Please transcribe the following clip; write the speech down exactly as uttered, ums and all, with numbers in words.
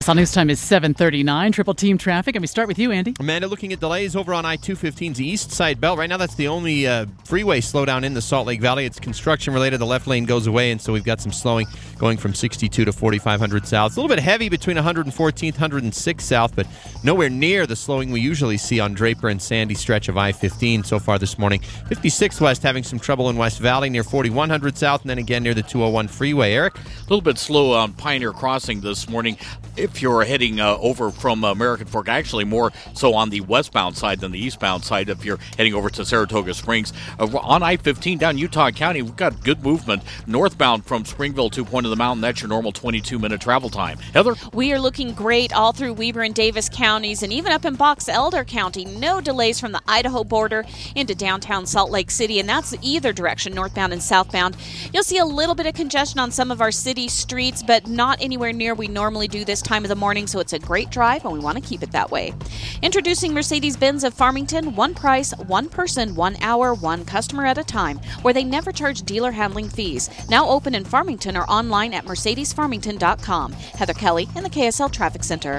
Sun News time is seven thirty-nine. Triple team traffic. And we start with you, Andy. Amanda, looking at delays over on I two fifteen's east side belt. Right now, that's the only uh, freeway slowdown in the Salt Lake Valley. It's construction related. The left lane goes away, and so we've got some slowing going from sixty-two to forty-five hundred south. It's a little bit heavy between one fourteenth, one oh six south, but nowhere near the slowing we usually see on Draper and Sandy stretch of I fifteen so far this morning. fifty-six west having some trouble in West Valley near forty-one hundred south, and then again near the two oh one freeway. Eric? A little bit slow on Pioneer Crossing this morning. If you're heading uh, over from American Fork, actually more so on the westbound side than the eastbound side if you're heading over to Saratoga Springs. Uh, on I fifteen down Utah County, we've got good movement. Northbound from Springville to Point of the Mountain, that's your normal twenty-two minute travel time. Heather? We are looking great all through Weber and Davis counties and even up in Box Elder County. No delays from the Idaho border into downtown Salt Lake City, and that's either direction, northbound and southbound. You'll see a little bit of congestion on some of our city streets, but not anywhere near we normally do this time of the morning, so it's a great drive and we want to keep it that way. Introducing Mercedes-Benz of Farmington, one price, one person, one hour, one customer at a time, where they never charge dealer handling fees. Now open in Farmington or online at mercedes farmington dot com. Heather Kelly in the K S L Traffic Center.